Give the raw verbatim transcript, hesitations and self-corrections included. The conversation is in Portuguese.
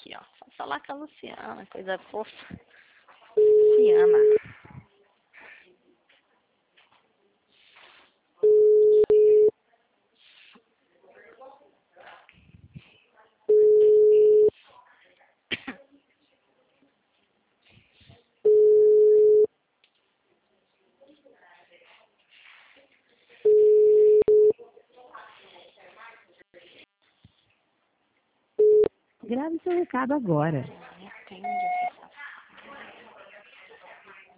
aqui, ó. Só falar com a Luciana, coisa fofa. Luciana. Grave seu recado agora. Tem